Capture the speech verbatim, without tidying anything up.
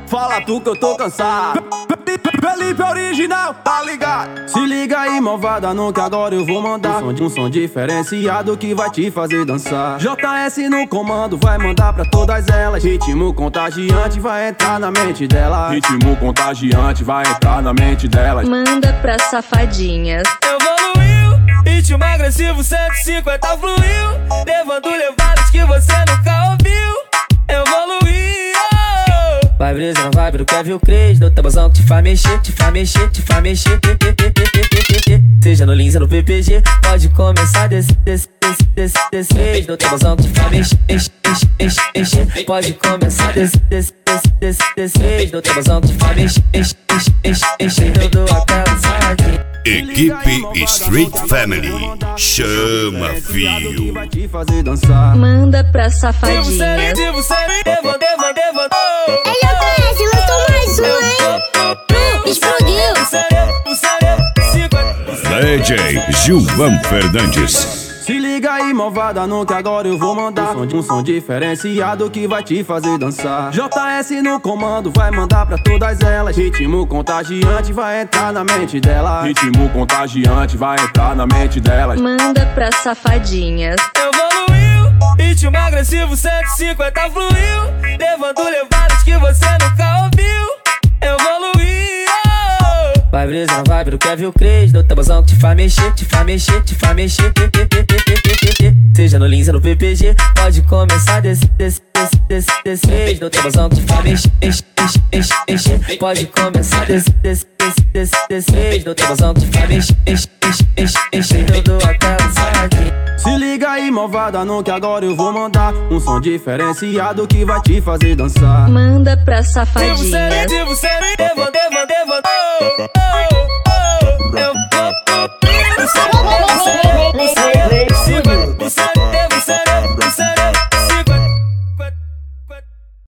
Fala tu que eu tô cansado. Felipe original, tá ligado? Se liga aí, malvada, no que agora eu vou mandar um som, um som diferenciado que vai te fazer dançar. J S no comando, vai mandar pra todas elas. Ritmo contagiante vai entrar na mente delas. Ritmo contagiante vai entrar na mente delas. Manda pra safadinhas. Evoluiu, ritmo agressivo cento e cinquenta fluiu, levando levadas que você nunca ouviu. Evoluiu. Vai brisa na vibe do Kevin Cres, do tabuzão que te faz mexer, te faz mexer, te faz mexer. Seja no Lins ou no P P G, pode começar desse, desse, desse, desse, desse mês. Do tabuzão que te faz mexer, enche, enche, enche, enche. Pode começar desse, desse, desse, desse, desse mês. Do tabuzão que te faz mexer, enche, enche, enche, enche. Eu dou aquela saque. Equipe Street Family, chama fio. Manda pra safadinhas. Aí eu conheço, lançou mais um, hein? Explodiu. D J Gilvan Fernandes. Se liga aí, malvada, no que agora eu vou mandar um som, um som diferenciado que vai te fazer dançar. J S no comando, vai mandar pra todas elas. Ritmo contagiante vai entrar na mente delas. Ritmo contagiante vai entrar na mente delas. Manda pra safadinhas. Evoluiu, ritmo agressivo cento e cinquenta fluiu, levando levadas que você nunca ouviu. Evoluiu. Vai brisa na vibe do Kevin Cres, do tabuzão que te faz mexer, te faz mexer, te faz mexer. Seja no Lins ou no P P G, pode começar desse, desse, desse, desse, desse mês. Do tabuzão que te faz mexer, enche, enche, enche, enche. Pode começar desse, desse, desse, desse, desse mês. Do tabuzão que te faz mexer, enche, enche, enche, enche. Eu dou aquela saque. Se liga aí, malvada, no que agora eu vou mandar um som diferenciado que vai te fazer dançar. Manda pra safadinhas.